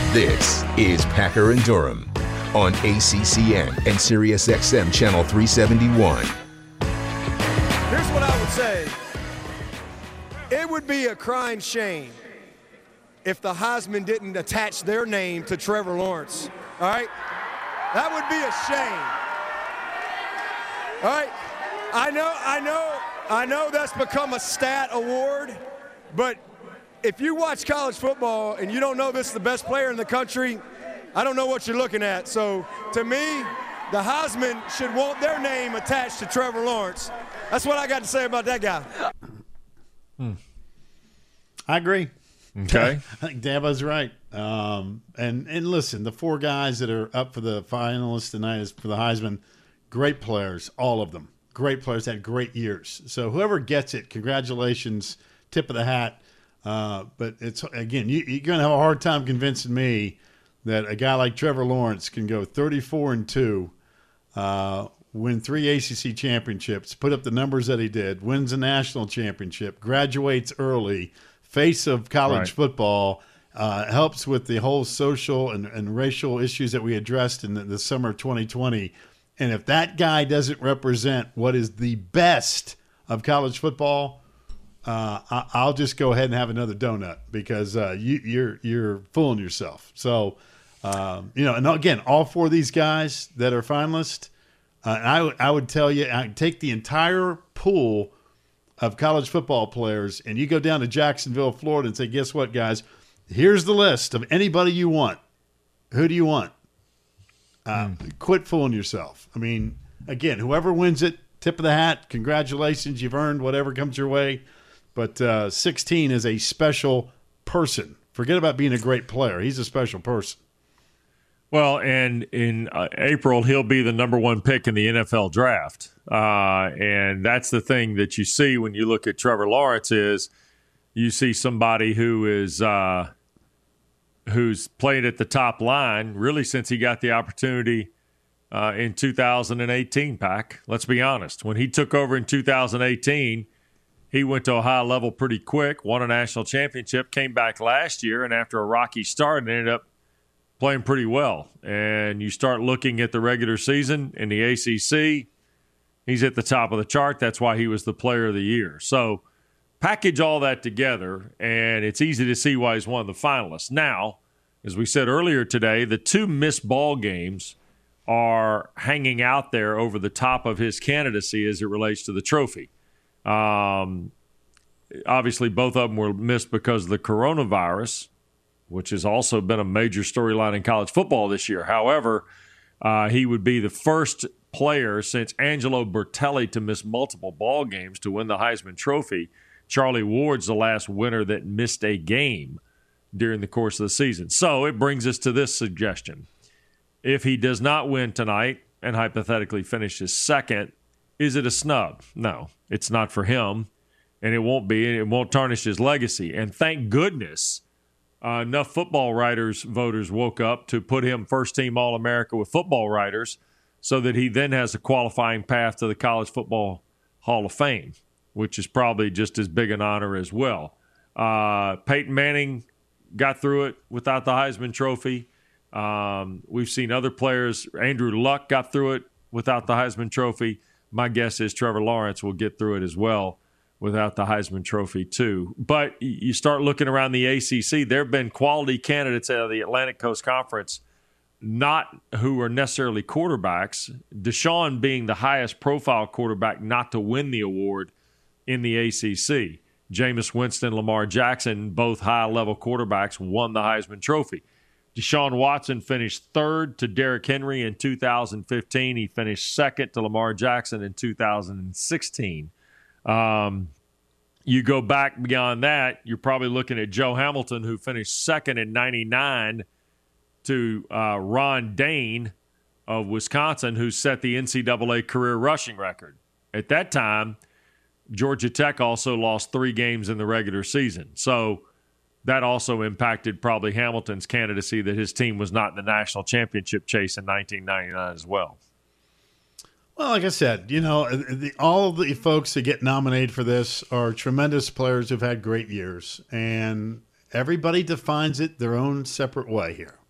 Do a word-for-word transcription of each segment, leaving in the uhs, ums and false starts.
This is Packer and Durham on A C C N and Sirius X M Channel three seventy-one. Here's what I would say. It would be a crying shame if the Heisman didn't attach their name to Trevor Lawrence. All right? That would be a shame. All right? I know, I know, I know that's become a stat award, but if you watch college football and you don't know this is the best player in the country, I don't know what you're looking at. So, to me, the Heisman should want their name attached to Trevor Lawrence. That's what I got to say about that guy. Hmm. I agree. Okay. I think Dabo's right. Um, and, and listen, the four guys that are up for the finalists tonight is for the Heisman, great players, all of them. Great players, had great years. So whoever gets it, congratulations, tip of the hat. Uh, but it's again, you, you're going to have a hard time convincing me that a guy like Trevor Lawrence can go thirty-four and two, uh, win three A C C championships, put up the numbers that he did, wins a national championship, graduates early, face of college right. football, uh, helps with the whole social and, and racial issues that we addressed in the, the summer of twenty twenty. And if that guy doesn't represent what is the best of college football, Uh, I, I'll just go ahead and have another donut because uh, you, you're you're fooling yourself. So, um, you know, and again, all four of these guys that are finalists, uh, I would I would tell you, I take the entire pool of college football players, and you go down to Jacksonville, Florida, and say, guess what, guys? Here's the list of anybody you want. Who do you want? Uh, mm. Quit fooling yourself. I mean, again, whoever wins it, tip of the hat. Congratulations, you've earned whatever comes your way. But uh, sixteen is a special person. Forget about being a great player. He's a special person. Well, and in uh, April, he'll be the number one pick in the N F L draft. Uh, and that's the thing that you see when you look at Trevor Lawrence is you see somebody who is uh, who's played at the top line really since he got the opportunity uh, in two thousand eighteen, Pac. Let's be honest. When he took over in two thousand eighteen, he went to a high level pretty quick, won a national championship, came back last year, and after a rocky start, ended up playing pretty well. And you start looking at the regular season in the A C C, he's at the top of the chart. That's why he was the player of the year. So package all that together, and it's easy to see why he's one of the finalists. Now, as we said earlier today, the two missed ball games are hanging out there over the top of his candidacy as it relates to the trophy. Um, obviously, both of them were missed because of the coronavirus, which has also been a major storyline in college football this year. However, uh, he would be the first player since Angelo Bertelli to miss multiple ball games to win the Heisman Trophy. Charlie Ward's the last winner that missed a game during the course of the season. So it brings us to this suggestion. If he does not win tonight and hypothetically finishes second, is it a snub? No, it's not for him, and it won't be. It won't tarnish his legacy. And thank goodness uh, enough football writers, voters woke up to put him first-team All-America with football writers so that he then has a qualifying path to the College Football Hall of Fame, which is probably just as big an honor as well. Uh, Peyton Manning got through it without the Heisman Trophy. Um, we've seen other players. Andrew Luck got through it without the Heisman Trophy. My guess is Trevor Lawrence will get through it as well without the Heisman Trophy too. But you start looking around the A C C, there have been quality candidates out of the Atlantic Coast Conference, not who are necessarily quarterbacks. Deshaun being the highest profile quarterback not to win the award in the A C C. Jameis Winston, Lamar Jackson, both high-level quarterbacks, won the Heisman Trophy. Deshaun Watson finished third to Derrick Henry in two thousand fifteen. He finished second to Lamar Jackson in two thousand sixteen. Um, you go back beyond that, you're probably looking at Joe Hamilton, who finished second in ninety-nine to uh, Ron Dane of Wisconsin, who set the N C double A career rushing record. At that time, Georgia Tech also lost three games in the regular season. So that also impacted probably Hamilton's candidacy that his team was not in the national championship chase in nineteen ninety-nine as well. Well, like I said, you know, the, all the folks that get nominated for this are tremendous players who've had great years, and everybody defines it their own separate way here.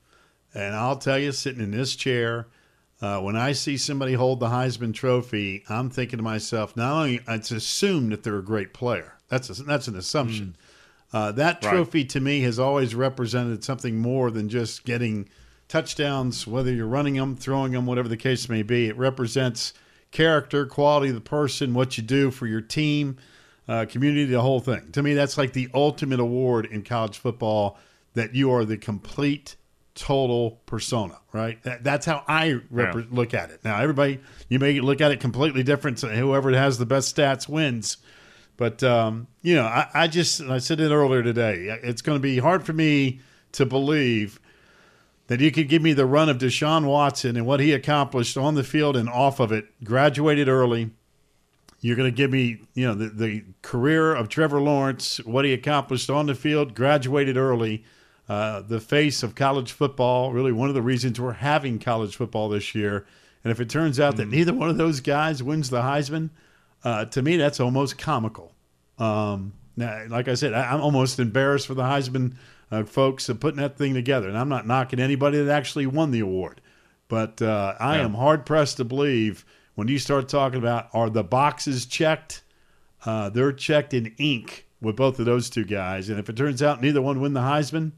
And I'll tell you, sitting in this chair, uh, when I see somebody hold the Heisman Trophy, I'm thinking to myself, not only it's assumed that they're a great player. That's a, that's an assumption. Mm. Uh, that trophy right. to me has always represented something more than just getting touchdowns, whether you're running them, throwing them, whatever the case may be. It represents character, quality of the person, what you do for your team, uh, community, the whole thing. To me, that's like the ultimate award in college football, that you are the complete, total persona, right? That, that's how I rep- yeah. look at it. Now, everybody, you may look at it completely different. So whoever has the best stats wins. But, um, you know, I, I just, I said it earlier today, it's going to be hard for me to believe that you could give me the run of Deshaun Watson and what he accomplished on the field and off of it, graduated early. You're going to give me, you know, the, the career of Trevor Lawrence, what he accomplished on the field, graduated early, uh, the face of college football, really one of the reasons we're having college football this year. And if it turns out mm. that neither one of those guys wins the Heisman, uh, to me that's almost comical. Um, now, like I said, I, I'm almost embarrassed for the Heisman Uh, folks are putting that thing together. And I'm not knocking anybody that actually won the award. But uh, I yeah. am hard-pressed to believe when you start talking about are the boxes checked, uh, they're checked in ink with both of those two guys. And if it turns out neither one win the Heisman,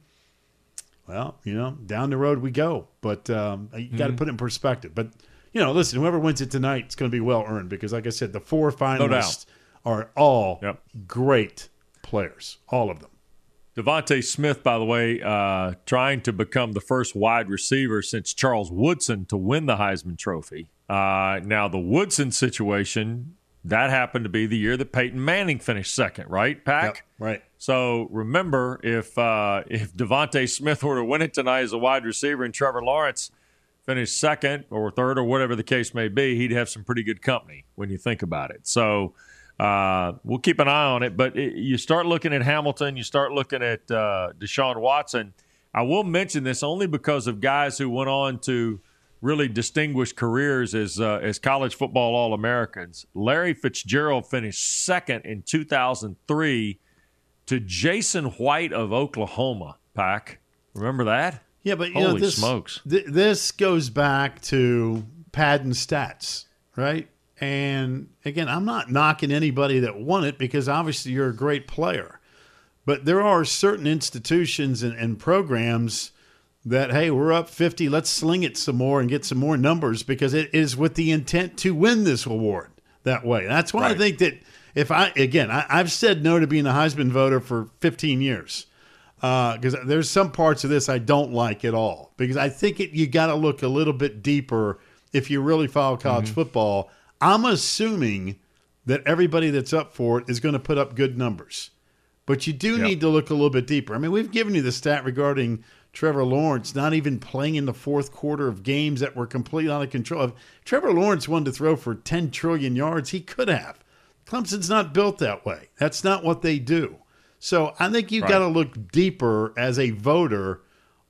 well, you know, down the road we go. But um, you got to mm-hmm. put it in perspective. But, you know, listen, whoever wins it tonight, it's going to be well-earned because, like I said, the four finalists no are all yep. great players, all of them. Devontae Smith, by the way, uh, trying to become the first wide receiver since Charles Woodson to win the Heisman Trophy. Uh, now, the Woodson situation, that happened to be the year that Peyton Manning finished second, right, Pack? Yep, right. So remember, if uh, if Devontae Smith were to win it tonight as a wide receiver and Trevor Lawrence finished second or third or whatever the case may be, he'd have some pretty good company when you think about it. So Uh, we'll keep an eye on it, but it, you start looking at Hamilton, you start looking at uh, Deshaun Watson. I will mention this only because of guys who went on to really distinguished careers as uh, as college football All-Americans. Larry Fitzgerald finished second in two thousand three to Jason White of Oklahoma. Pack, remember that? Yeah, but you holy know, this, smokes, th- this goes back to pad and stats, right? And, again, I'm not knocking anybody that won it because obviously you're a great player. But there are certain institutions and, and programs that, hey, we're up fifty, let's sling it some more and get some more numbers because it is with the intent to win this award that way. That's why right. I think that if I, again, I, I've said no to being a Heisman voter for fifteen years because uh, there's some parts of this I don't like at all because I think it, you got to look a little bit deeper if you really follow college mm-hmm. football. I'm assuming that everybody that's up for it is going to put up good numbers. But you do yep. need to look a little bit deeper. I mean, we've given you the stat regarding Trevor Lawrence not even playing in the fourth quarter of games that were completely out of control. If Trevor Lawrence wanted to throw for ten trillion yards, he could have. Clemson's not built that way. That's not what they do. So I think you've right. got to look deeper as a voter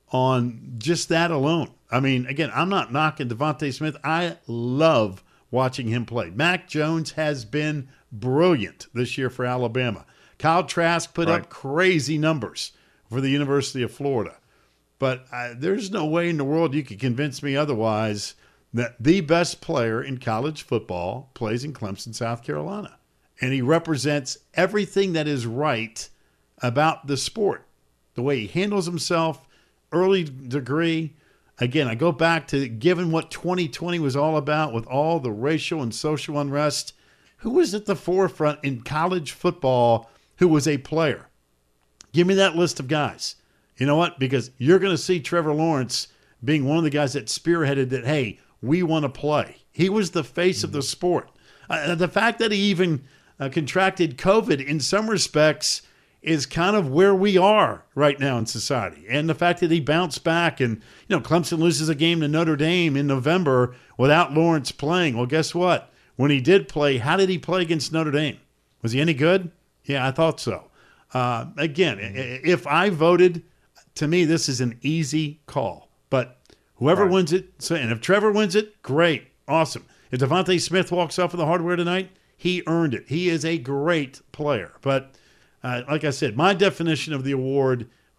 on just that alone. I mean, again, I'm not knocking Devontae Smith. I love watching him play. Mac Jones has been brilliant this year for Alabama. Kyle Trask put right. up crazy numbers for the University of Florida. But uh, there's no way in the world you could convince me otherwise that the best player in college football plays in Clemson, South Carolina. And he represents everything that is right about the sport. The way he handles himself, early degree. Again, I go back to given what twenty twenty was all about with all the racial and social unrest, who was at the forefront in college football who was a player? Give me that list of guys. You know what? Because you're going to see Trevor Lawrence being one of the guys that spearheaded that, hey, we want to play. He was the face mm-hmm. of the sport. Uh, the fact that he even uh, contracted COVID in some respects is kind of where we are right now in society. And the fact that he bounced back and, you know, Clemson loses a game to Notre Dame in November without Lawrence playing. Well, guess what? When he did play, how did he play against Notre Dame? Was he any good? Yeah, I thought so. Uh, again, if I voted, to me, this is an easy call. But whoever right. wins it, so, and if Trevor wins it, great, awesome. If Devontae Smith walks off of the hardware tonight, he earned it. He is a great player. But Uh, like I said, my definition of the award,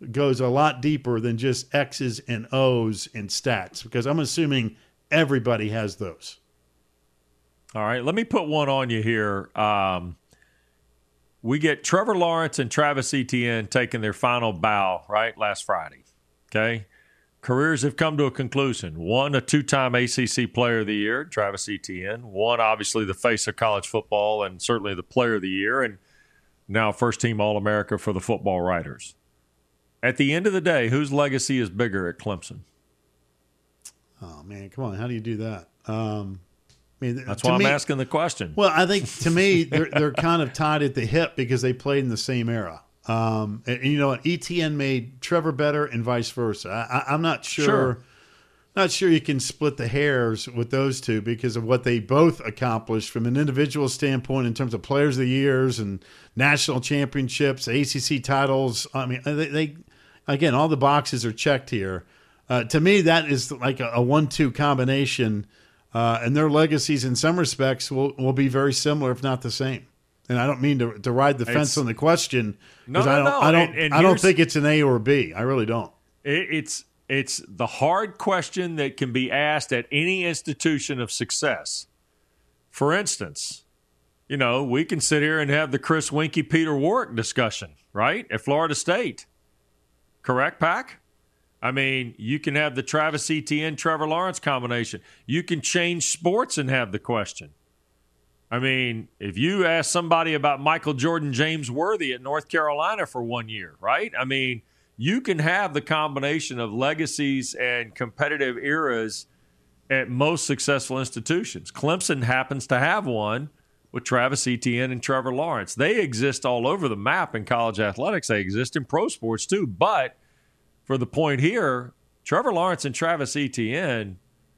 goes a lot deeper than just X's and O's and stats, because I'm assuming everybody has those. All right, let me put one on you here. Um, we get Trevor Lawrence and Travis Etienne taking their final bow, right, last Friday. Okay? Careers have come to a conclusion. One, a two-time A C C Player of the Year, Travis Etienne. One, obviously the face of college football and certainly the Player of the Year, and now first-team All-America for the Football Writers. At the end of the day, whose legacy is bigger at Clemson? Oh, man, come on. How do you do that? Um, I mean, That's why I'm me, asking the question. Well, I think, to me, they're, they're kind of tied at the hip because they played in the same era. Um, and, and you know what? Etienne made Trevor better and vice versa. I, I, I'm not sure, Sure. not sure you can split the hairs with those two because of what they both accomplished from an individual standpoint in terms of players of the years and national championships, A C C titles. I mean, they, they again, all the boxes are checked here. Uh, to me, that is like a, a one two combination, uh, and their legacies in some respects will, will be very similar, if not the same. And I don't mean to, to ride the fence It's, on the question because no, I don't, no, I don't, and, and I don't think it's an A or a B. I really don't. It, it's it's the hard question that can be asked at any institution of success. For instance, you know, we can sit here and have the Chris Winkie, Peter Warwick discussion, right, at Florida State. Correct, Pac? I mean, you can have the Travis Etienne, Trevor Lawrence combination. You can change sports and have the question. I mean, if you ask somebody about Michael Jordan, James Worthy at North Carolina for one year, right? I mean, you can have the combination of legacies and competitive eras at most successful institutions. Clemson happens to have one with Travis Etienne and Trevor Lawrence. They exist all over the map in college athletics. They exist in pro sports too. But for the point here, Trevor Lawrence and Travis Etienne,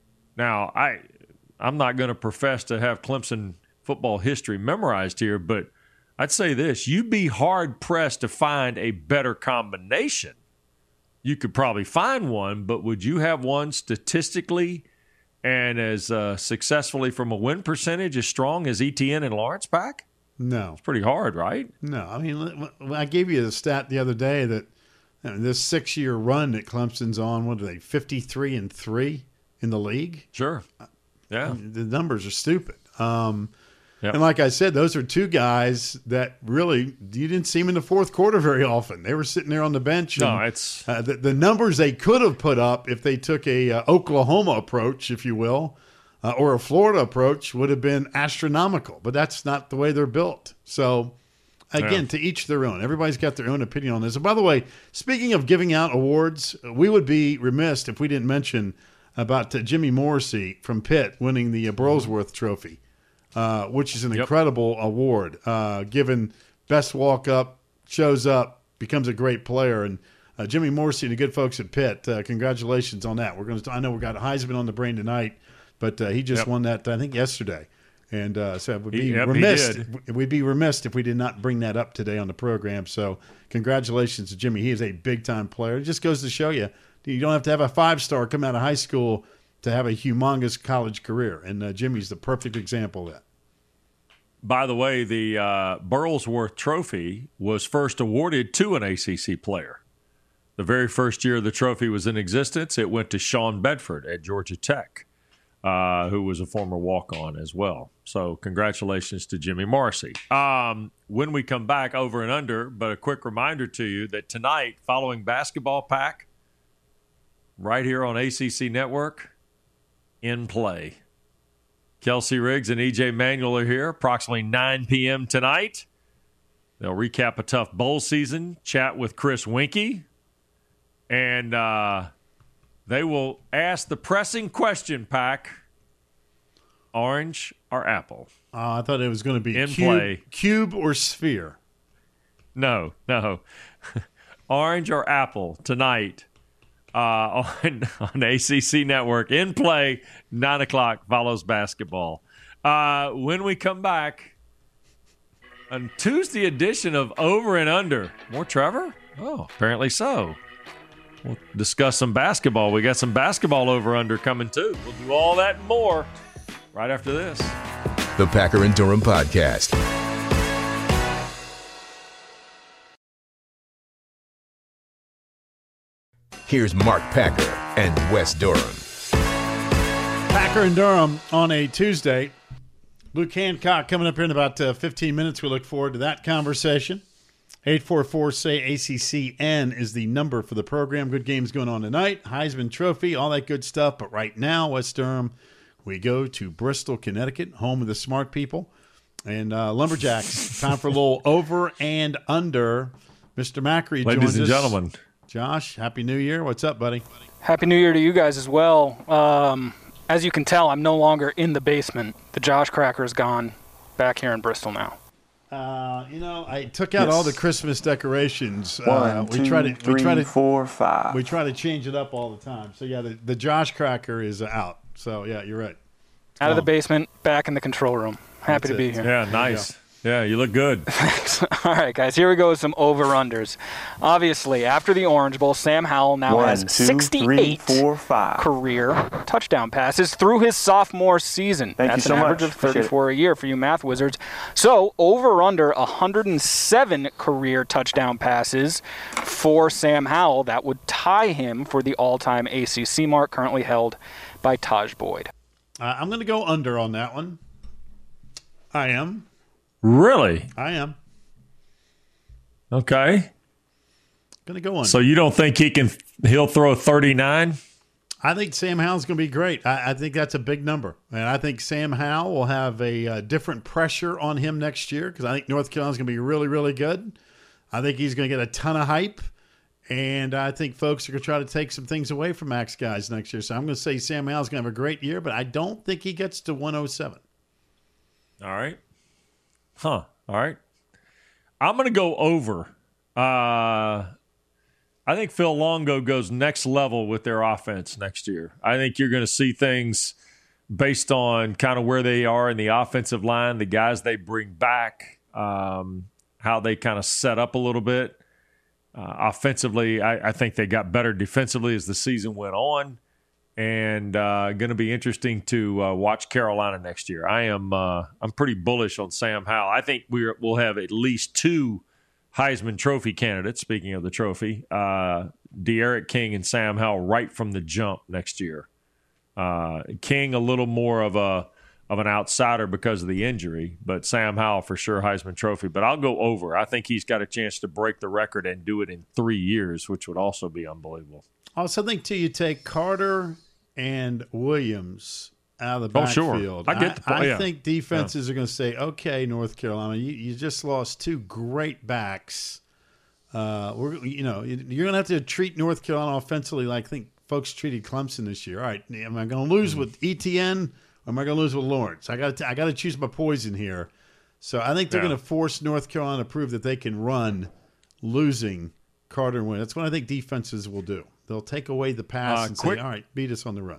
now I, I'm not going to profess to have Clemson football history memorized here, but I'd say this. You'd be hard-pressed to find a better combination. You could probably find one, but would you have one statistically and as uh, successfully from a win percentage as strong as Etienne and Lawrence back? No. It's pretty hard, right? No. I mean, I gave you the stat the other day that you know, this six-year run that Clemson's on, what are they, fifty-three and three in the league? Sure. Yeah. I mean, the numbers are stupid. Um Yep. And like I said, those are two guys that really you didn't see them in the fourth quarter very often. They were sitting there on the bench. And, No, it's uh, the, the numbers they could have put up if they took a uh, Oklahoma approach, if you will, uh, or a Florida approach would have been astronomical. But that's not the way they're built. So, again, Yeah. to each their own. Everybody's got their own opinion on this. And by the way, speaking of giving out awards, we would be remiss if we didn't mention about uh, Jimmy Morrissey from Pitt winning the uh, Burlsworth Trophy. Uh, which is an Yep. incredible award, uh, given best walk-up, shows up, becomes a great player. And uh, Jimmy Morrissey and the good folks at Pitt, uh, congratulations on that. We're going to. I know we got Heisman on the brain tonight, but uh, he just Yep. won that, I think, yesterday. And uh, so we'd be He- yep, he remiss. did. We'd be remiss if we did not bring that up today on the program. So congratulations to Jimmy. He is a big-time player. It just goes to show you, you don't have to have a five-star come out of high school to have a humongous college career. And uh, Jimmy's the perfect example of that. By the way, the uh, Burlsworth Trophy was first awarded to an A C C player. The very first year the trophy was in existence, it went to Sean Bedford at Georgia Tech, uh, who was a former walk-on as well. So congratulations to Jimmy Morrissey. Um, when we come back, over and under, but a quick reminder to you that tonight, following Basketball Pack, right here on A C C Network, In Play. Kelsey Riggs and E J Manuel are here approximately nine p.m. tonight. They'll recap a tough bowl season, chat with Chris Winkie, and uh, they will ask the pressing question, Pack, orange or apple? Uh, I thought it was going to be In cube, play. cube or sphere. No, no. Orange or apple tonight uh, on, on A C C Network. In Play, nine o'clock, follows basketball. Uh, when we come back, a Tuesday edition of Over and Under. More Trevor? Oh, apparently so. We'll discuss some basketball. We got some basketball over-under coming too. We'll do all that and more right after this. The Packer and Durham Podcast. Here's Mark Packer and Wes Durham. Packer and Durham on a Tuesday. Luke Hancock coming up here in about uh, fifteen minutes. We look forward to that conversation. eight four four, S A Y, A C C N is the number for the program. Good games going on tonight. Heisman Trophy, all that good stuff. But right now, West Durham, we go to Bristol, Connecticut, home of the smart people. And uh, Lumberjacks, time for a little over and under. Mister Macri joins us. Ladies and gentlemen. Josh, Happy New Year. What's up, buddy? Happy New Year to you guys as well. Um, as you can tell, I'm no longer in the basement. The Josh Cracker is gone. Back here in Bristol now. Uh, you know, I took out Yes. all the Christmas decorations. One, uh, we two, try to, three, we try to, four, five. We try to change it up all the time. So, yeah, the, the Josh Cracker is out. So, yeah, you're right. Out of the Oh. basement, back in the control room. Happy That's to be it. here. Yeah, nice. Yeah, you look good. Thanks. All right, guys, here we go with some over-unders. Obviously, after the Orange Bowl, Sam Howell now One, has two, sixty-eight three, four, five. career touchdown passes through his sophomore season. Thank you That's so an average much. of Appreciate it. thirty-four a year for you math wizards. So, over-under one hundred seven career touchdown passes for Sam Howell. That would tie him for the all-time A C C mark, currently held by Taj Boyd. Uh, I'm going to go under on that one. I am. Really? I am. Okay. Going to go under. So you don't think he can? He'll throw thirty-nine? I think Sam Howell's going to be great. I, I think that's a big number. And I think Sam Howell will have a uh, different pressure on him next year because I think North Carolina's going to be really, really good. I think he's going to get a ton of hype. And I think folks are going to try to take some things away from Max guys next year. So I'm going to say Sam Howell's going to have a great year, but I don't think he gets to one oh seven. All right. Huh. All right. I'm going to go over. Uh, I think Phil Longo goes next level with their offense next year. I think you're going to see things based on kind of where they are in the offensive line, the guys they bring back, um, how they kind of set up a little bit. Uh, offensively, I, I think they got better defensively as the season went on, and uh, going to be interesting to uh, watch Carolina next year. I am uh, I'm pretty bullish on Sam Howell. I think we're, we'll have at least two Heisman Trophy candidates. Speaking of the trophy, uh, De'Aaron King and Sam Howell right from the jump next year. Uh, King a little more of a of an outsider because of the injury, but Sam Howell for sure Heisman Trophy. But I'll go over. I think he's got a chance to break the record and do it in three years, which would also be unbelievable. I also think, too, you take Carter and Williams out of the Oh, sure. backfield. I get the point, I, I yeah. think defenses are going to say, okay, North Carolina, you, you just lost two great backs. Uh, we're, you know, you're going to have to treat North Carolina offensively like I think folks treated Clemson this year. All right, am I going to lose with E T N or am I going to lose with Lawrence? I got I got to choose my poison here. So I think they're Yeah. going to force North Carolina to prove that they can run, losing Carter and Williams. That's what I think defenses will do. They'll take away the pass Uh, and quick- say, all right, beat us on the run.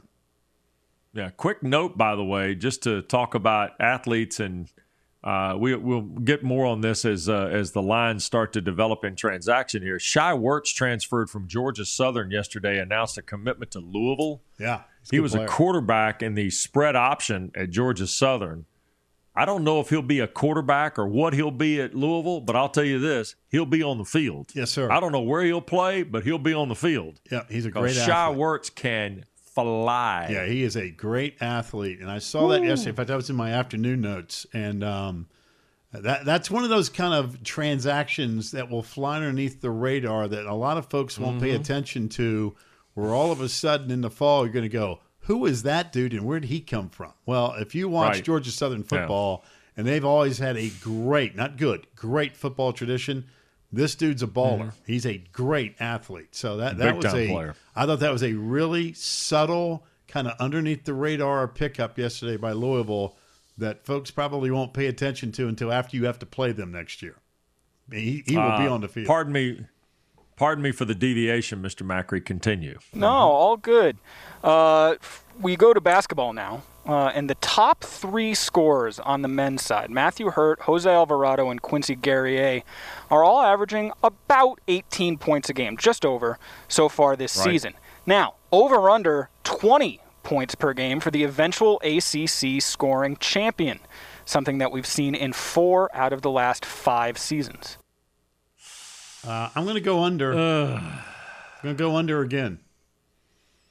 Yeah, quick note, by the way, just to talk about athletes, and uh, we, we'll get more on this as uh, as the lines start to develop in transaction here. Shai Werts transferred from Georgia Southern yesterday, announced a commitment to Louisville. Yeah. He was a quarterback in the spread option at Georgia Southern. I don't know if he'll be a quarterback or what he'll be at Louisville, but I'll tell you this, he'll be on the field. Yes, sir. I don't know where he'll play, but he'll be on the field. Yeah, he's a great Because Shai athlete. Werts can fly. Yeah, he is a great athlete, and I saw that yesterday. In fact, that was in my afternoon notes, and um, that that's one of those kind of transactions that will fly underneath the radar that a lot of folks won't pay attention to. Where all of a sudden in the fall you're going to go, who is that dude, and where did he come from? Well, if you watch Right. Georgia Southern football, and they've always had a great, not good, great football tradition. This dude's a baller. He's a great athlete. So that, that was Big-time a player. I thought that was a really subtle, kind of underneath the radar pickup yesterday by Louisville that folks probably won't pay attention to until after you have to play them next year. He, he will be Uh, on the field. Pardon me. Pardon me for the deviation, Mister Macri. Continue. No, all good. Uh, we go to basketball now, uh, and the top three scorers on the men's side, Matthew Hurt, Jose Alvarado, and Quincy Guerrier, are all averaging about eighteen points a game, just over, so far this Right. season. Now, over-under twenty points per game for the eventual A C C scoring champion, something that we've seen in four out of the last five seasons. Uh, I'm going to go under. I'm going to go under again.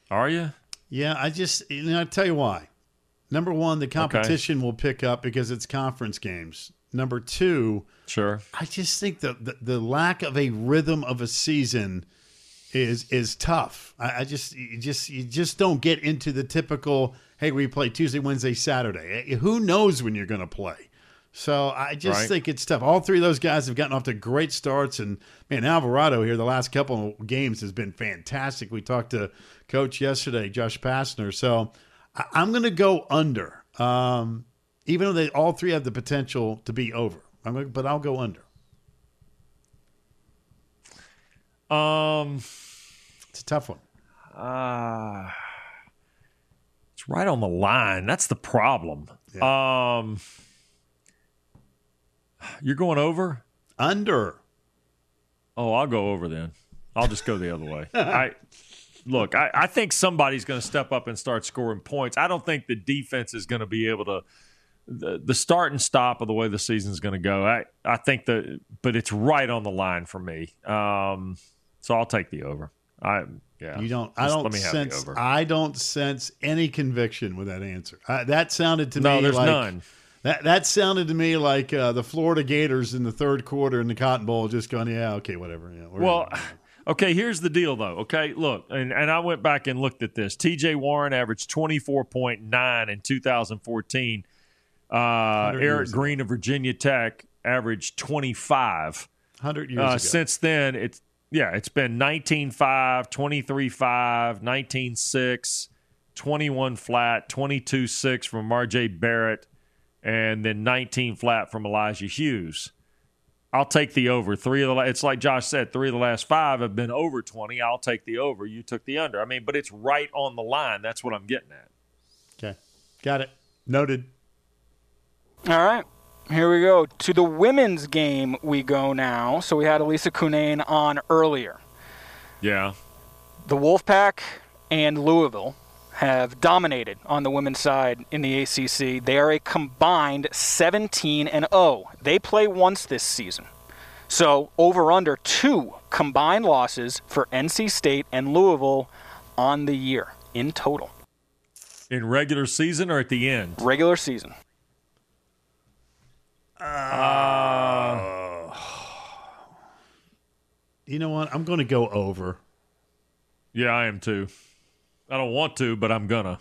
Are you? Yeah, I just, you know, I tell you why. Number one, the competition okay. will pick up because it's conference games. Number two, sure. I just think the, the, the lack of a rhythm of a season is is tough. I, I just you just you just don't get into the typical, hey, we play Tuesday, Wednesday, Saturday. Who knows when you're going to play? So I just right. think it's tough. All three of those guys have gotten off to great starts, and man, Alvarado here the last couple of games has been fantastic. We talked to Coach yesterday, Josh Pastner. So I, I'm going to go under, um, even though they all three have the potential to be over. I'm gonna, but I'll go under. Um, it's a tough one. Uh, it's right on the line. That's the problem. Yeah. Um. You're going over? Under. Oh, I'll go over then. I'll just go the other way. I Look, I, I think somebody's going to step up and start scoring points. I don't think the defense is going to be able to the, – the start and stop of the way the season's going to go. I, I think that – but it's right on the line for me. Um, so I'll take the over. I yeah. You don't – I don't sense – I don't sense any conviction with that answer. I, that sounded to no, me there's like – none. That that sounded to me like uh, the Florida Gators in the third quarter in the Cotton Bowl just going, yeah, okay, whatever. Yeah, well, okay, here's the deal, though. Okay, look, and, and I went back and looked at this. T J Warren averaged twenty-four point nine in two thousand fourteen. Uh, Eric Green of Virginia Tech averaged twenty-five. one hundred years uh, ago. Since then, it's yeah, it's been nineteen five, twenty-three five, nineteen six, twenty-one flat, twenty-two six from R J Barrett, and then nineteen flat from Elijah Hughes. I'll take the over. Three of the it's like Josh said, three of the last five have been over twenty. I'll take the over. You took the under. I mean, but it's right on the line. That's what I'm getting at. Okay. Got it. Noted. All right. Here we go. To the women's game we go now. So we had Elisa Cunane on earlier. Yeah. The Wolfpack and Louisville have dominated on the women's side in the A C C. They are a combined seventeen and oh. They play once this season. So over under two combined losses for N C State and Louisville on the year in total. In regular season or at the end? Regular season. Uh, you know what? I'm going to go over. Yeah, I am too. I don't want to, but I'm gonna.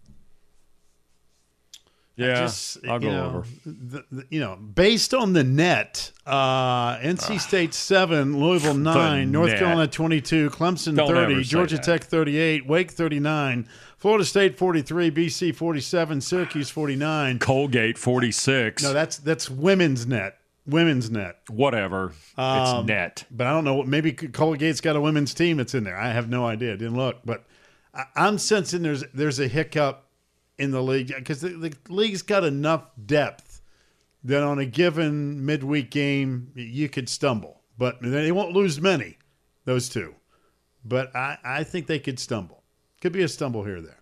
Yeah, just, I'll go know, over. The, the, you know, based on the net, uh, N C State seven, Louisville nine, North net. Carolina twenty-two, Clemson Don't thirty, Georgia that. Tech thirty-eight, Wake thirty-nine, Florida State forty-three, B C forty-seven, Syracuse forty-nine, Colgate forty-six. No, that's that's women's net. Women's net. Whatever. Um, it's net. But I don't know. Maybe Colgate's got a women's team that's in there. I have no idea. I didn't look, but I, I'm sensing there's there's a hiccup in the league because the, the league's got enough depth that on a given midweek game you could stumble, but they won't lose many, those two. But I, I think they could stumble. Could be a stumble here or there.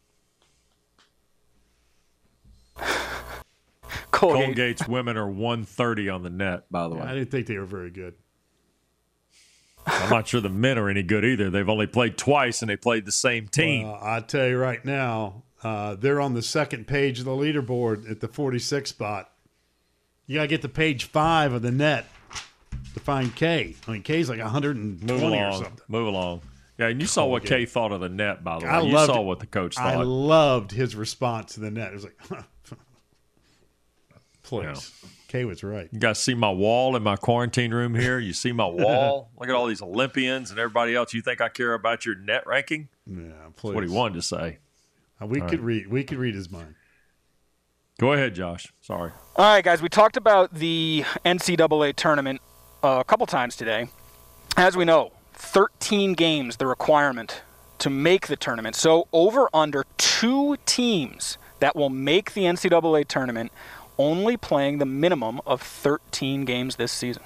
Colgate. Colgate's women are one thirty on the net, by the Yeah, way. I didn't think they were very good. I'm not sure the men are any good either. They've only played twice, and they played the same team. Well, I tell you right now, uh, they're on the second page of the leaderboard at the forty-six spot. You got to get to page five of the net to find Kay. I mean, Kay's like one hundred twenty Move or along. something. Move along. Yeah, and you saw what Colgate. Kay thought of the net, by the way. I you loved saw it. what the coach thought. I loved his response to the net. It was like, please. Yeah. Kay was right. You guys see my wall in my quarantine room here? You see my wall? Look at all these Olympians and everybody else. You think I care about your net ranking? Yeah, please. That's what he wanted to say. Uh, we All could right. read. We could read his mind. Go ahead, Josh. Sorry. All right, guys, we talked about the N C double A tournament uh, a couple times today. As we know, thirteen games, the requirement to make the tournament. So over under two teams that will make the N C double A tournament only playing the minimum of thirteen games this season.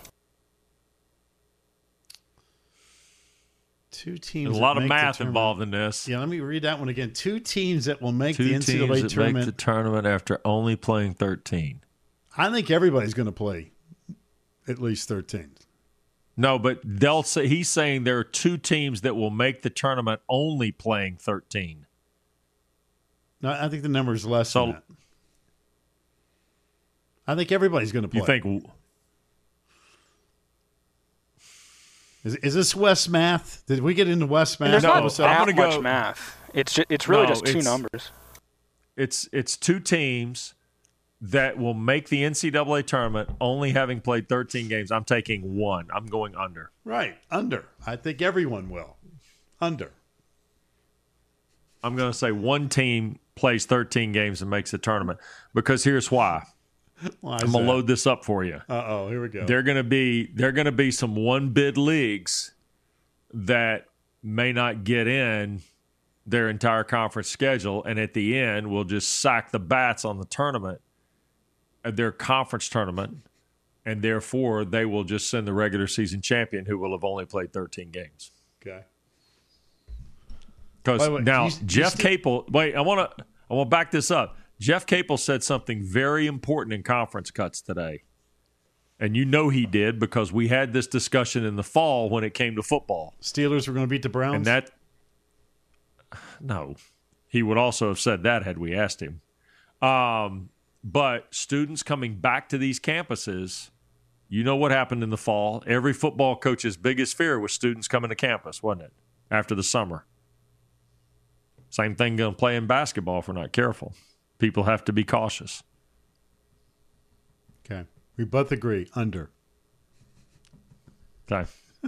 Two teams. There's a that lot of make the math tournament. involved in this. Yeah, let me read that one again. Two teams that will make Two the N C double A teams that tournament. make the tournament after only playing thirteen. I think everybody's going to play at least thirteen. No, but they'll say, he's saying there are two teams that will make the tournament only playing thirteen. No, I think the number is less So- than that. I think everybody's going to play. You think Is, is this West math? Did we get into West math? And there's No, not I'm that gonna much go- math. It's just, it's really No, just two it's- numbers. it's it's two teams that will make the N C double A tournament only having played thirteen games. I'm taking one. I'm going under. Right, under. I think everyone will. Under. I'm going to say one team plays thirteen games and makes the tournament because here's why. Why is I'm going to that? load this up for you. Uh-oh, here we go. They're going to be they're going to be some one bid leagues that may not get in their entire conference schedule, and at the end will just sack the bats on the tournament, at their conference tournament, and therefore they will just send the regular season champion who will have only played thirteen games. Okay. Because By the way, now you- you Jeff still- Capel, wait, I want to I want to back this up. Jeff Capel said something very important in conference cuts today. And you know he did because we had this discussion in the fall when it came to football. Steelers were going to beat the Browns? And that, no, he would also have said that had we asked him. Um, but students coming back to these campuses, you know what happened in the fall. Every football coach's biggest fear was students coming to campus, wasn't it? After the summer. Same thing going to play in basketball if we're not careful. People have to be cautious. Okay. We both agree. Under. Okay.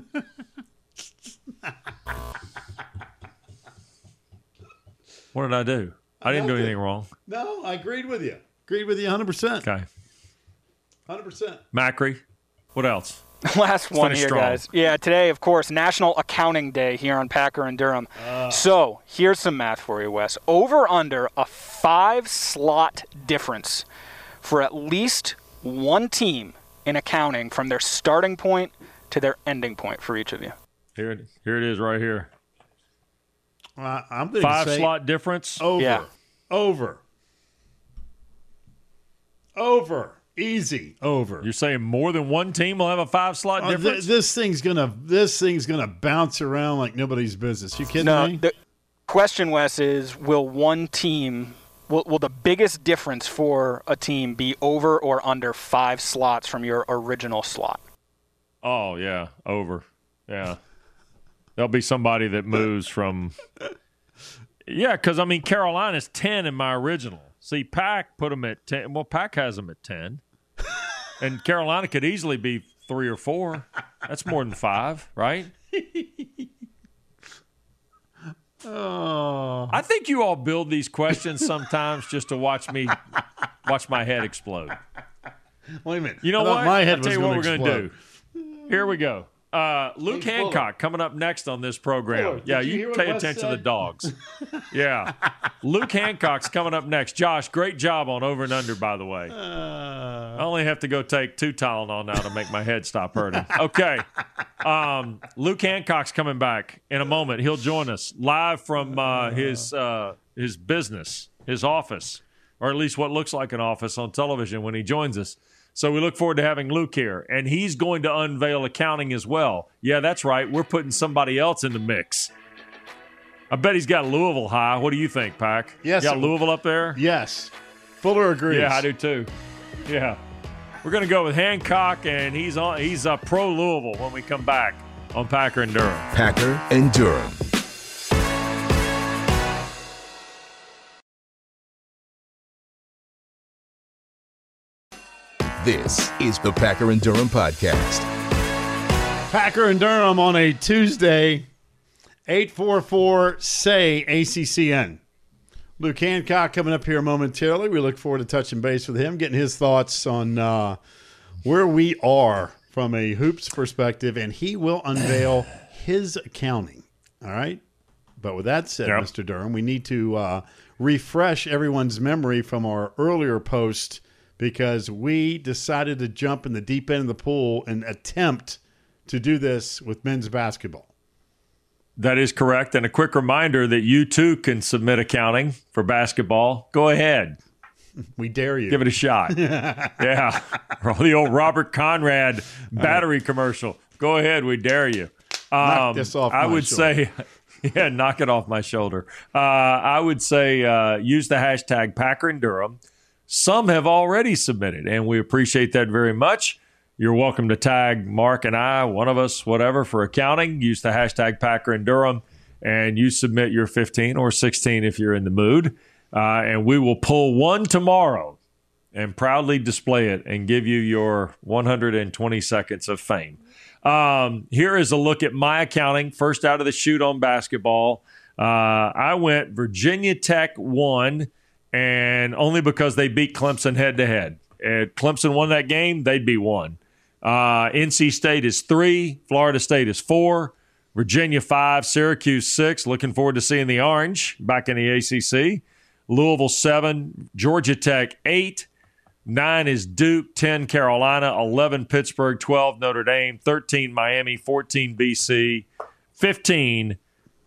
What did I do? I didn't do Nothing. anything wrong. No, I agreed with you. Agreed with you one hundred percent. Okay. one hundred percent. Macri, what else? Last one finish here, strong. guys. Yeah, today, of course, National Accounting Day here on Packer and Durham. So here's some math for you, Wes. Over under a five slot difference for at least one team in accounting from their starting point to their ending point for each of you. Here, it- here it is right here. Uh, I'm going to Five say slot difference. over. Yeah. Over. Over. Easy. Over. You're saying more than one team will have a five slot Oh, th- difference? this thing's gonna this thing's gonna bounce around like nobody's business. You kidding No, me? the question, Wes, is will one team, will, will the biggest difference for a team be over or under five slots from your original slot? Oh, yeah, over. Yeah. There'll be somebody that moves from – yeah, because, I mean, Carolina's ten in my original. See, Pack put them at ten. Well, Pack has them at ten. And Carolina could easily be three or four. That's more than five, right? Oh, I think you all build these questions sometimes just to watch me watch my head explode. wait a minute. You know I thought what? My head I'll tell was you what gonna we're going to explode. do. Here we go. Uh, Luke Hey, Fuller. Hancock coming up next on this program. Fuller, did yeah, you you, hear what pay Wes attention to the said? dogs. Yeah. Luke Hancock's coming up next. Josh, great job on Over and Under, by the way. Uh, I only have to go take two Tylenol now to make my head stop hurting. Okay. Um, Luke Hancock's coming back in a moment. He'll join us live from uh, his uh, his business, his office, or at least what looks like an office on television when he joins us. So we look forward to having Luke here, and he's going to unveil accounting as well. Yeah, that's right. We're putting somebody else in the mix. I bet he's got Louisville high. What do you think, Pack? Yes, You got it- Louisville up there? yes. Fuller agrees. Yeah, I do too. Yeah. We're going to go with Hancock, and he's on. He's uh, pro Louisville when we come back on Packer and Durham. Packer and Durham. This is the Packer and Durham podcast. Packer and Durham on a Tuesday. eight four four say A C C N. Luke Hancock coming up here momentarily. We look forward to touching base with him, getting his thoughts on uh, where we are from a hoops perspective, and he will unveil his accounting. All right? But with that said, Yep. Mister Durham, we need to uh, refresh everyone's memory from our earlier post because we decided to jump in the deep end of the pool and attempt to do this with men's basketball. That is correct. And a quick reminder that you too can submit accounting for basketball. Go ahead. We dare you. Give it a shot. Yeah. Or the old Robert Conrad battery commercial. Go ahead. We dare you. Knock Um, this off I my would shoulder. say, yeah, knock it off my shoulder. Uh, I would say uh, use the hashtag Packer and Durham. Some have already submitted, and we appreciate that very much. You're welcome to tag Mark and I, one of us, whatever, for accounting. Use the hashtag Packer and Durham, and you submit your fifteen or sixteen if you're in the mood. Uh, and we will pull one tomorrow and proudly display it and give you your one hundred twenty seconds of fame. Um, here is a look at my accounting. First out of the chute on basketball. Uh, I went Virginia Tech one, and only because they beat Clemson head-to-head. If Clemson won that game, they'd be one. Uh, N C State is three. Florida State is four. Virginia five. Syracuse six. Looking forward to seeing the Orange back in the A C C. Louisville seven. Georgia Tech eight. nine is Duke. ten Carolina. eleven Pittsburgh. twelve Notre Dame. thirteen Miami. fourteen B C. fifteen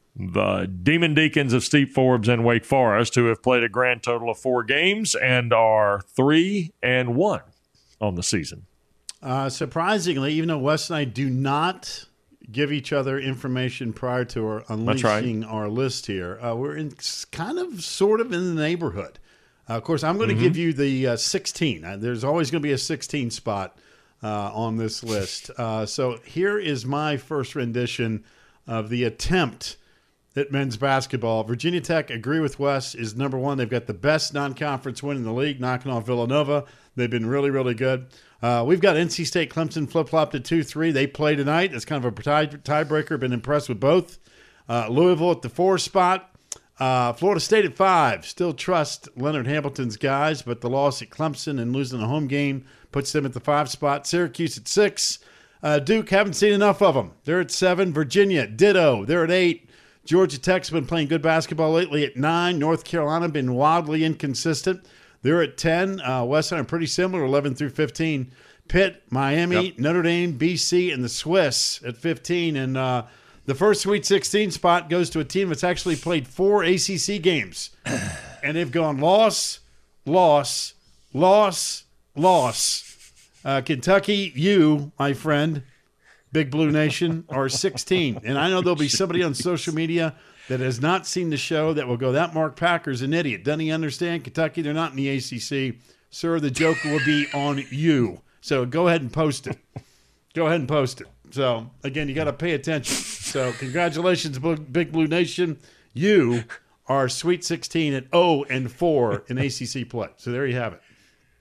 the Demon Deacons of Steve Forbes and Wake Forest, who have played a grand total of four games and are three and one on the season. Uh, surprisingly, even though Wes and I do not give each other information prior to our unleashing right. our list here, uh, we're in kind of sort of in the neighborhood. Uh, of course, I'm going to mm-hmm. give you the uh, sixteen. Uh, there's always going to be a sixteen spot uh, on this list. Uh, so here is my first rendition of the attempt at men's basketball. Virginia Tech, agree with Wes, is number one. They've got the best non-conference win in the league, knocking off Villanova. They've been really, really good. Uh, we've got N C State, Clemson flip-flopped to two three. They play tonight. It's kind of a tie- tiebreaker. Been impressed with both. Uh, Louisville at the four spot. Uh, Florida State at five. Still trust Leonard Hamilton's guys, but the loss at Clemson and losing a home game puts them at the five spot. Syracuse at six. Uh, Duke, haven't seen enough of them. They're at seven. Virginia, ditto. They're at eight. Georgia Tech's been playing good basketball lately at nine. North Carolina been wildly inconsistent. They're at ten. Uh, West Side pretty similar, eleven through fifteen. Pitt, Miami, yep. Notre Dame, B C, and the Swiss at fifteen. And uh, the first Sweet sixteen spot goes to a team that's actually played four A C C games. And they've gone loss, loss, loss, loss. Uh, Kentucky, you, my friend, Big Blue Nation, are sixteen. And I know there'll be somebody on social media that has not seen the show that will go, that Mark Packer's an idiot. Doesn't he understand? Kentucky, they're not in the A C C. Sir, the joke will be on you. So go ahead and post it. Go ahead and post it. So, again, you got to pay attention. So, congratulations, Big Blue Nation. You are Sweet sixteen at oh and four in A C C play. So, there you have it.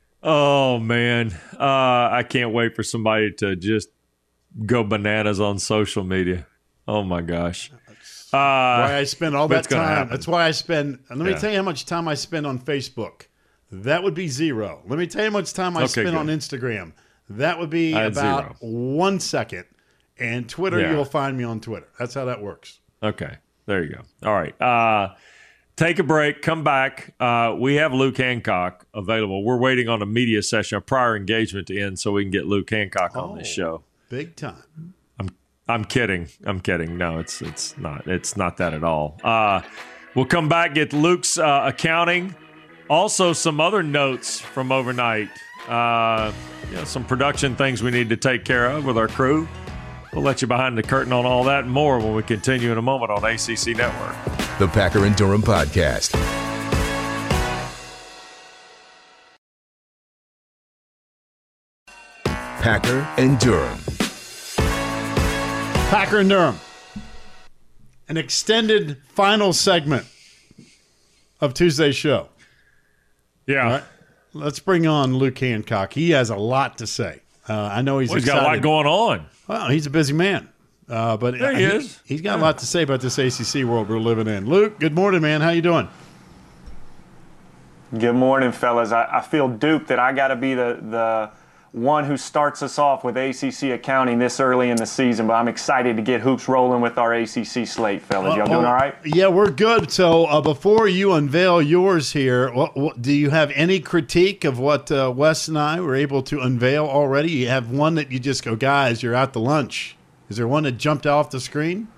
Oh, man. Uh, I can't wait for somebody to just go bananas on social media. Oh, my gosh. That's uh, why I spend all that time. Happen. That's why I spend – let me yeah. tell you how much time I spend on Facebook. That would be zero. Let me tell you how much time I okay, spend good. on Instagram. That would be about zero. one second. And Twitter, yeah. you'll find me on Twitter. That's how that works. Okay. There you go. All right. Uh, take a break. Come back. Uh, we have Luke Hancock available. We're waiting on a media session, a prior engagement to end so we can get Luke Hancock oh, on this show. Big time. I'm I'm kidding. I'm kidding. No, it's it's not. It's not that at all. Uh, we'll come back, get Luke's uh, accounting. Also, some other notes from overnight. Uh, you know, some production things we need to take care of with our crew. We'll let you behind the curtain on all that and more when we continue in a moment on A C C Network. The Packer and Durham Podcast. Packer and Durham. Packer and Durham. An extended final segment of Tuesday's show. Yeah. Right. Let's bring on Luke Hancock. He has a lot to say. Uh, I know he's, well, he's excited. got a lot going on. Well, he's a busy man. Uh, but there he, he is. He's got yeah. a lot to say about this A C C world we're living in. Luke, good morning, man. How you doing? Good morning, fellas. I, I feel duped that I got to be the, the one who starts us off with A C C accounting this early in the season, but I'm excited to get hoops rolling with our A C C slate, fellas. Y'all doing all right? Yeah, we're good. So uh, before you unveil yours here, what, what, do you have any critique of what uh, Wes and I were able to unveil already? You have one that you just go, guys, you're out to lunch. Is there one that jumped off the screen?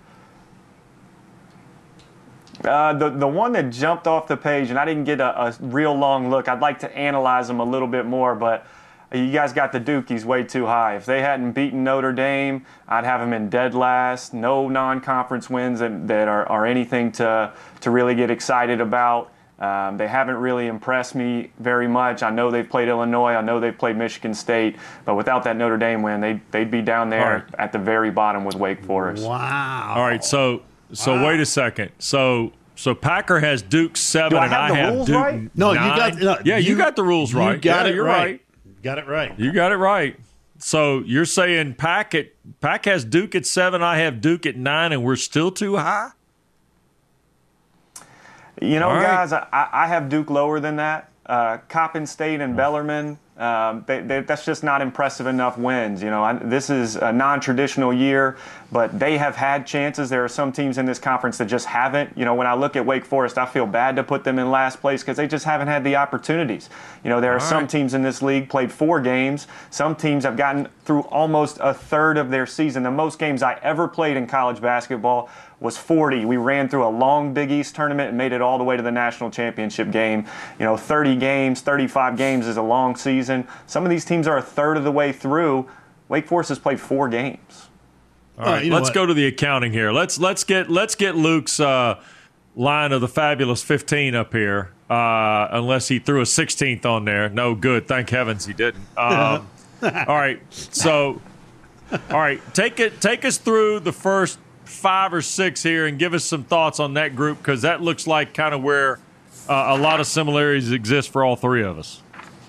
Uh, the the one that jumped off the page, and I didn't get a, a real long look. I'd like to analyze them a little bit more, but you guys got the Dukies way too high. If they hadn't beaten Notre Dame, I'd have them in dead last. No non-conference wins that, that are, are anything to, to really get excited about. Um, they haven't really impressed me very much. I know they've played Illinois. I know they've played Michigan State. But without that Notre Dame win, they'd, they'd be down there right at the very bottom with Wake Forest. Wow. All right, so so wow. wait a second. So so Packer has Duke seven, Do I and have I the have rules Duke right? No, nine. you got no, yeah, you, you got the rules right. You got yeah, it you're right. right. Got it right. You got it right. So you're saying Pack at Pack has Duke at seven, I have Duke at nine, and we're still too high? You know, All right. guys, I, I have Duke lower than that. Uh, Coppin State and Bellarmine, um, they, they, that's just not impressive enough wins. You know, I, this is a non-traditional year, but they have had chances. There are some teams in this conference that just haven't. You know, when I look at Wake Forest, I feel bad to put them in last place because they just haven't had the opportunities. You know, there are All some right. teams in this league played four games. Some teams have gotten through almost a third of their season. The most games I ever played in college basketball was forty. We ran through a long Big East tournament and made it all the way to the national championship game. You know, thirty games, thirty-five games is a long season. Some of these teams are a third of the way through. Wake Forest has played four games. All right, you know let's what? go to the accounting here. Let's let's get let's get Luke's uh, line of the fabulous fifteen up here. Uh, unless he threw a sixteenth on there. No good. Thank heavens he didn't. Um, all right, so all right, take it take us through the first five or six here and give us some thoughts on that group because that looks like kind of where uh, a lot of similarities exist for all three of us.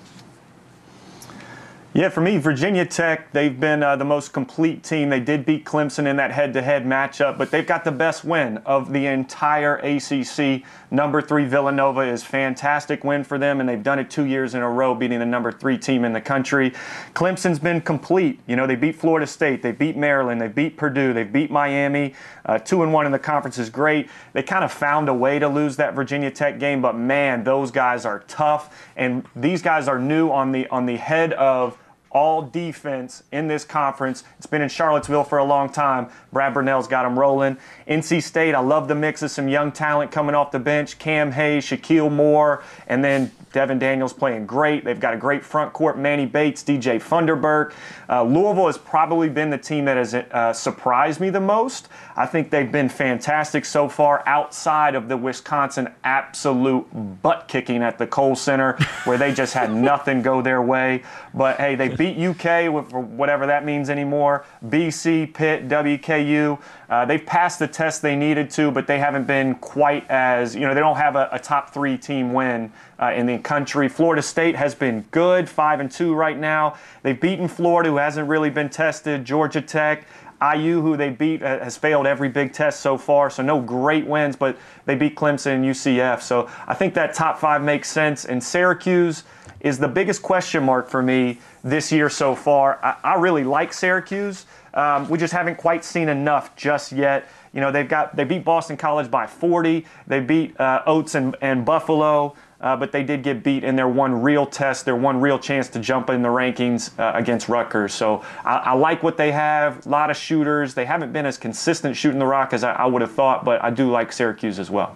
Yeah, for me, Virginia Tech, they've been uh, the most complete team. They did beat Clemson in that head-to-head matchup, but they've got the best win of the entire A C C. Number three Villanova is a fantastic win for them, and they've done it two years in a row, beating the number three team in the country. Clemson's been complete. You know, they beat Florida State, they beat Maryland, they beat Purdue, they beat Miami. Uh, two and one in the conference is great. They kind of found a way to lose that Virginia Tech game, but man, those guys are tough, and these guys are new on the on the head of all defense in this conference. It's been in Charlottesville for a long time. Brad Burnell's got them rolling. N C State, I love the mix of some young talent coming off the bench. Cam Hayes, Shaquille Moore, and then Devin Daniels playing great. They've got a great front court. Manny Bates, D J Funderburk. Uh, Louisville has probably been the team that has uh, surprised me the most. I think they've been fantastic so far outside of the Wisconsin absolute butt kicking at the Kohl Center where they just had nothing go their way. But, hey, they beat U K, for whatever that means anymore. B C, Pitt, W K U. Uh, they've passed the test they needed to, but they haven't been quite as, you know, they don't have a, a top three team win uh, in the country. Florida State has been good, five and two right now. They've beaten Florida, who hasn't really been tested. Georgia Tech. I U, who they beat, uh, has failed every big test so far, so no great wins, but they beat Clemson and U C F. So I think that top five makes sense. And Syracuse is the biggest question mark for me this year so far. I, I really like Syracuse. Um, we just haven't quite seen enough just yet. You know, they've got they beat Boston College by forty. They beat uh, Oats and, and Buffalo. Uh, but they did get beat in their one real test, their one real chance to jump in the rankings uh, against Rutgers. So I, I like what they have. A lot of shooters. They haven't been as consistent shooting the rock as I, I would have thought, but I do like Syracuse as well.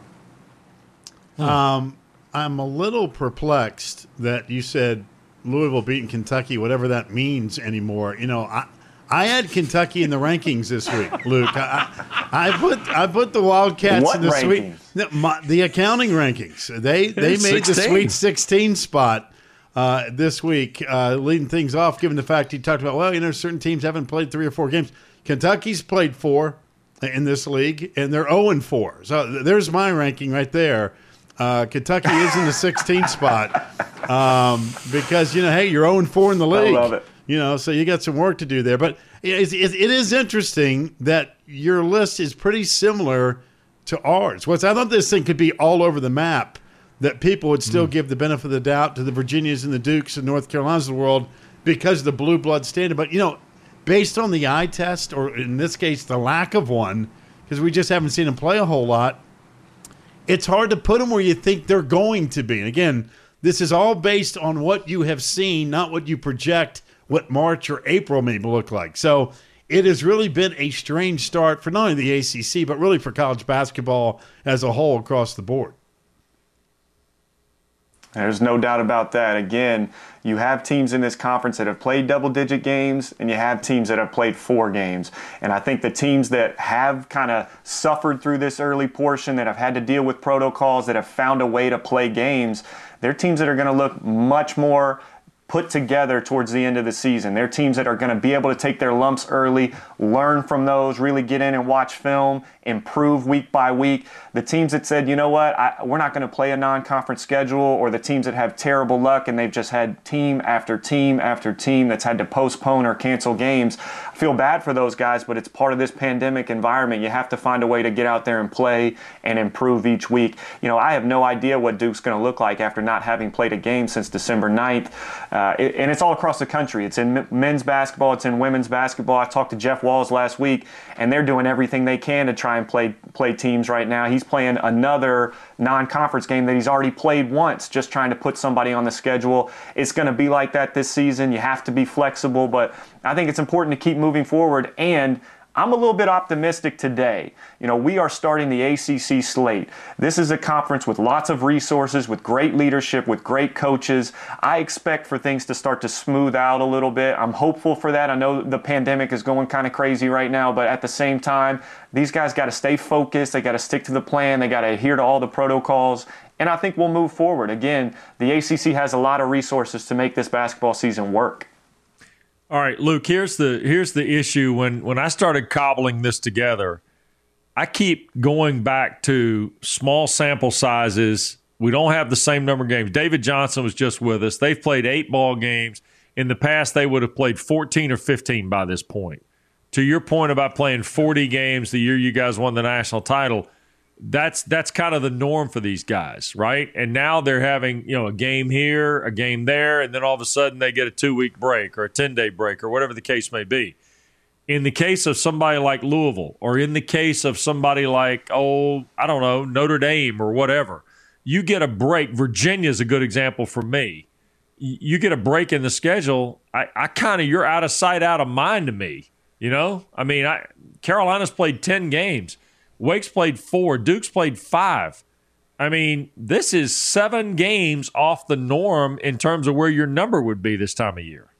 Um, I'm a little perplexed that you said Louisville beating Kentucky, whatever that means anymore. You know, I I had Kentucky in the rankings this week, Luke. I, I put I put the Wildcats What in the rankings? sweet my, the accounting rankings. They they made the sixteen. Sweet sixteen spot uh, this week, uh, leading things off. Given the fact you talked about, well, you know, certain teams haven't played three or four games. Kentucky's played four in this league, and they're zero and four. So there's my ranking right there. Uh, Kentucky is in the sixteenth spot um, because, you know, hey, you're zero and four in the league. I love it. You know, so you got some work to do there. But it, it, it is interesting that your list is pretty similar to ours. What's I thought this thing could be all over the map, that people would still mm. give the benefit of the doubt to the Virginias and the Dukes and North Carolinas of the world because of the blue blood standard. But, you know, based on the eye test, or in this case, the lack of one, because we just haven't seen them play a whole lot, it's hard to put them where you think they're going to be. And again, this is all based on what you have seen, not what you project what March or April may look like. So it has really been a strange start for not only the A C C, but really for college basketball as a whole across the board. There's no doubt about that. Again, you have teams in this conference that have played double-digit games, and you have teams that have played four games. And I think the teams that have kind of suffered through this early portion, that have had to deal with protocols, that have found a way to play games, they're teams that are going to look much more put together towards the end of the season. They're teams that are going to be able to take their lumps early, learn from those, really get in and watch film, improve week by week. The teams that said, you know what, I, we're not going to play a non-conference schedule, or the teams that have terrible luck and they've just had team after team after team that's had to postpone or cancel games. I feel bad for those guys, but it's part of this pandemic environment. You have to find a way to get out there and play and improve each week. You know, I have no idea what Duke's going to look like after not having played a game since December ninth. Uh, it, and it's all across the country. It's in men's basketball. It's in women's basketball. I talked to Jeff Walls last week, and they're doing everything they can to try and play play teams right now. He's playing another non-conference game that he's already played once, just trying to put somebody on the schedule. It's going to be like that this season. You have to be flexible, but I think it's important to keep moving forward. And I'm a little bit optimistic today. You know, we are starting the A C C slate. This is a conference with lots of resources, with great leadership, with great coaches. I expect for things to start to smooth out a little bit. I'm hopeful for that. I know the pandemic is going kind of crazy right now, but at the same time, these guys got to stay focused. They got to stick to the plan. They got to adhere to all the protocols. And I think we'll move forward. Again, the A C C has a lot of resources to make this basketball season work. All right, Luke, here's the here's the issue. When when I started cobbling this together, I keep going back to small sample sizes. We don't have the same number of games. David Johnson was just with us. They've played eight ball games. In the past, they would have played fourteen or fifteen by this point. To your point about playing forty games the year you guys won the national title, that's that's kind of the norm for these guys, right? And now they're having, you know, a game here, a game there, and then all of a sudden they get a two-week break or a ten-day break or whatever the case may be. In the case of somebody like Louisville, or in the case of somebody like, oh, I don't know, Notre Dame or whatever, you get a break. Virginia's a good example for me. You get a break in the schedule, I, I kind of, you're out of sight, out of mind to me, you know? I mean, I, Carolina's played ten games. Wake's played four. Duke's played five. I mean, this is seven games off the norm in terms of where your number would be this time of year.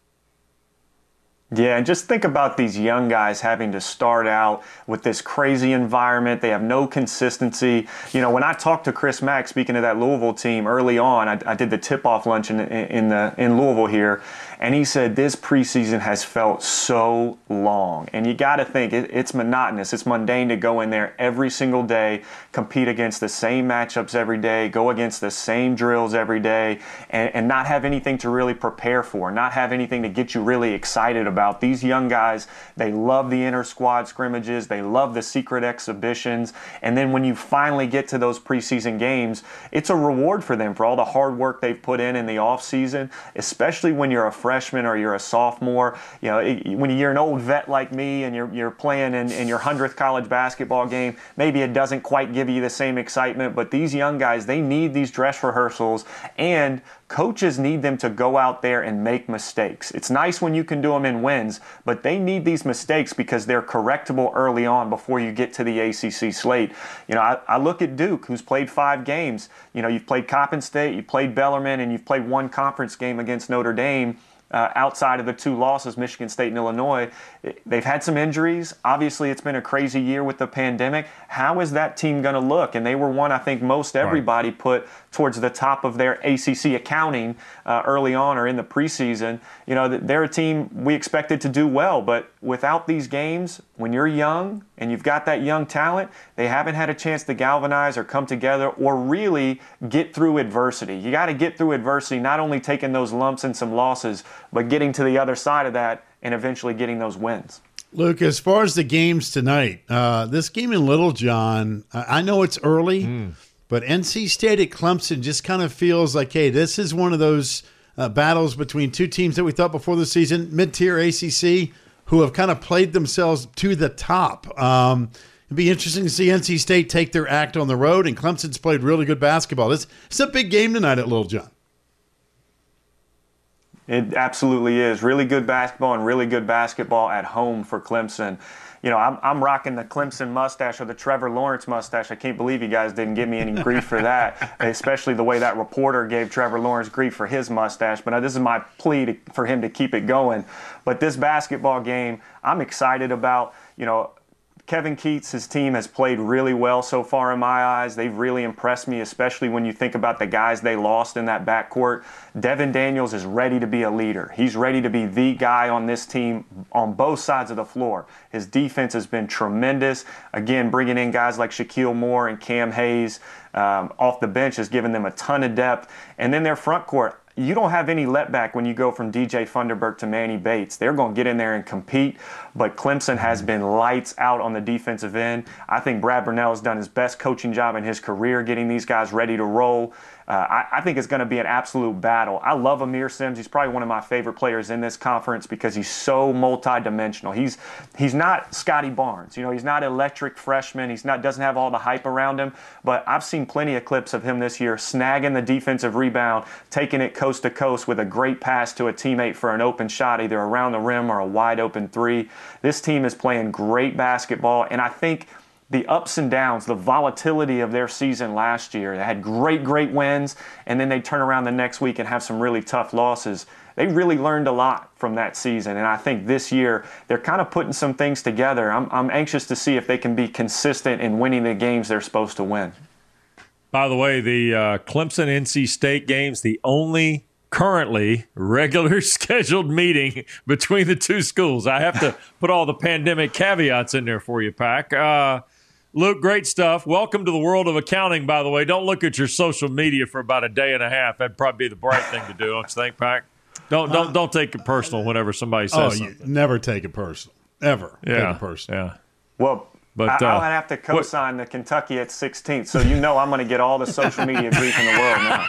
Yeah, and just think about these young guys having to start out with this crazy environment. They have no consistency. You know, when I talked to Chris Mack, speaking of that Louisville team early on, I, I did the tip-off lunch in, in, the, in Louisville here, and he said this preseason has felt so long. And you got to think, it, it's monotonous. It's mundane to go in there every single day, compete against the same matchups every day, go against the same drills every day, and, and not have anything to really prepare for, not have anything to get you really excited about. These young guys, they love the inter-squad scrimmages. They love the secret exhibitions. And then when you finally get to those preseason games, it's a reward for them for all the hard work they've put in in the offseason, especially when you're a freshman or you're a sophomore. You know, when you're an old vet like me and you're, you're playing in, in your hundredth college basketball game, maybe it doesn't quite give you the same excitement. But these young guys, they need these dress rehearsals, and coaches need them to go out there and make mistakes. It's nice when you can do them in wins, but they need these mistakes because they're correctable early on before you get to the A C C slate. You know, I, I look at Duke, who's played five games. You know, you've played Coppin State, you played Bellarmine, and you've played one conference game against Notre Dame. Uh, outside of the two losses, Michigan State and Illinois. They've had some injuries. Obviously, it's been a crazy year with the pandemic. How is that team going to look? And they were one I think most everybody put towards the top of their A C C accounting uh, early on or in the preseason. You know, they're a team we expected to do well, but without these games, when you're young and you've got that young talent, they haven't had a chance to galvanize or come together or really get through adversity. You got to get through adversity, not only taking those lumps and some losses, but getting to the other side of that and eventually getting those wins. Luke, as far as the games tonight, uh, this game in Littlejohn, I know it's early, mm. but N C State at Clemson just kind of feels like, hey, this is one of those uh, battles between two teams that we thought before the season, mid-tier A C C, who have kind of played themselves to the top. Um, it'd be interesting to see N C State take their act on the road, and Clemson's played really good basketball. This it's a big game tonight at Littlejohn. It absolutely is. Really good basketball and really good basketball at home for Clemson. you know, I'm, I'm rocking the Clemson mustache or the Trevor Lawrence mustache. I can't believe you guys didn't give me any grief for that, especially the way that reporter gave Trevor Lawrence grief for his mustache. But this is my plea to, for him to keep it going. But this basketball game, I'm excited about. You know, Kevin Keats, his team has played really well so far in my eyes. They've really impressed me, especially when you think about the guys they lost in that backcourt. Devin Daniels is ready to be a leader. He's ready to be the guy on this team on both sides of the floor. His defense has been tremendous. Again, bringing in guys like Shaquille Moore and Cam Hayes um, off the bench has given them a ton of depth. And then their front court, you don't have any letback when you go from D J Funderburk to Manny Bates. They're going to get in there and compete, but Clemson has been lights out on the defensive end. I think Brad Burnell has done his best coaching job in his career getting these guys ready to roll. Uh, I, I think it's going to be an absolute battle. I love Amir Sims. He's probably one of my favorite players in this conference because he's so multidimensional. He's he's not Scotty Barnes. You know, he's not an electric freshman. He's not doesn't have all the hype around him. But I've seen plenty of clips of him this year snagging the defensive rebound, taking it coast to coast with a great pass to a teammate for an open shot, either around the rim or a wide open three. This team is playing great basketball, and I think the ups and downs, the volatility of their season last year. They had great, great wins, and then they turn around the next week and have some really tough losses. They really learned a lot from that season, and I think this year they're kind of putting some things together. I'm, I'm anxious to see if they can be consistent in winning the games they're supposed to win. By the way, the uh, Clemson-N C State game's the only currently regular scheduled meeting between the two schools. I have to put all the pandemic caveats in there for you, Pack. Uh, Luke, great stuff. Welcome to the world of accounting, by the way. Don't look at your social media for about a day and a half. That'd probably be the bright thing to do, don't you think, Pack? Don't don't don't take it personal whenever somebody says oh, something. You never take it personal. Ever yeah, take it personal. Yeah. Well, but, I, I'll uh, have to co-sign what? the Kentucky at sixteenth, so you know I'm going to get all the social media grief in the world now.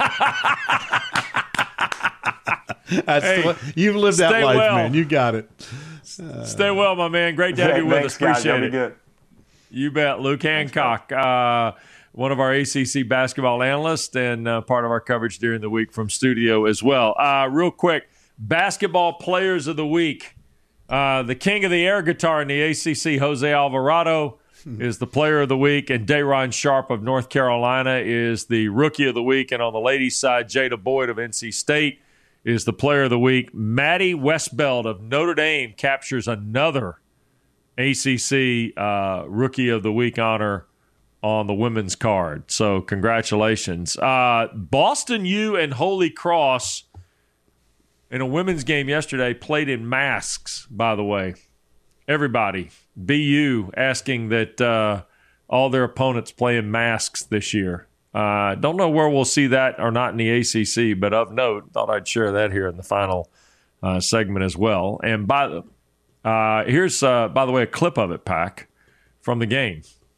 That's hey, the, you've lived that life, well. man. You got it. Uh, stay well, my man. Great to have hey, you with thanks, us. Appreciate guys. Y'all it. be good. You bet. Luke Hancock, uh, one of our A C C basketball analysts and uh, part of our coverage during the week from studio as well. Uh, real quick, basketball players of the week. Uh, the king of the air guitar in the A C C, Jose Alvarado, is the player of the week, and Day'Ron Sharpe of North Carolina is the rookie of the week. And on the ladies' side, Jada Boyd of N C State is the player of the week. Maddie Westbeld of Notre Dame captures another A C C uh, Rookie of the Week honor on the women's card. So congratulations. Uh, Boston U and Holy Cross in a women's game yesterday played in masks, by the way. Everybody, B U asking that uh, all their opponents play in masks this year. Uh, don't know where we'll see that or not in the A C C, but of note, thought I'd share that here in the final uh, segment as well. And by the Uh, here's, uh, by the way, a clip of it, Pack, from the game.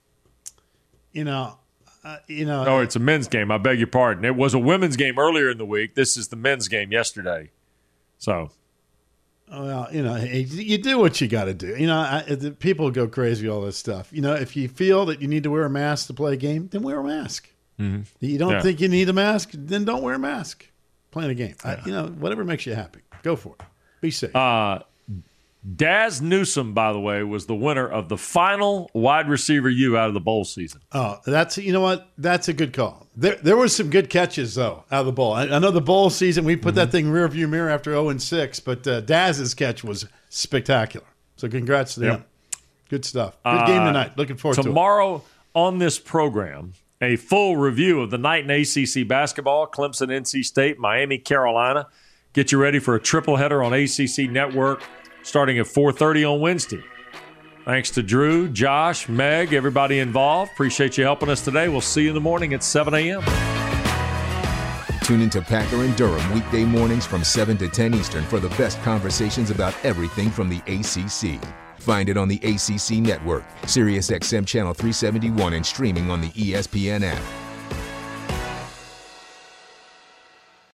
You know, uh, you know. Oh, it's a men's game. I beg your pardon. It was a women's game earlier in the week. This is the men's game yesterday. So, well, you know, you do what you got to do. You know, I, the, people go crazy all this stuff. You know, if you feel that you need to wear a mask to play a game, then wear a mask. Mm-hmm. You don't yeah. think you need a mask, then don't wear a mask. Playing a game, yeah. I, you know, whatever makes you happy, go for it. Be safe. Uh, Daz Newsome, by the way, was the winner of the final wide receiver U out of the bowl season. Oh, that's you know what? That's a good call. There, there was some good catches though out of the bowl. I, I know the bowl season we put mm-hmm. that thing rear view mirror after zero and six, but uh, Daz's catch was spectacular. So congrats to them. Yep. Good stuff. Good uh, game tonight. Looking forward tomorrow to it. Tomorrow on this program, a full review of the night in A C C basketball: Clemson, N C State, Miami, Carolina. Get you ready for a triple header on A C C Network, starting at four thirty on Wednesday. Thanks to Drew, Josh, Meg, everybody involved. Appreciate you helping us today. We'll see you in the morning at seven a.m. Tune into Packer and Durham weekday mornings from seven to ten Eastern for the best conversations about everything from the A C C. Find it on the A C C Network, Sirius X M Channel three seventy-one, and streaming on the E S P N app.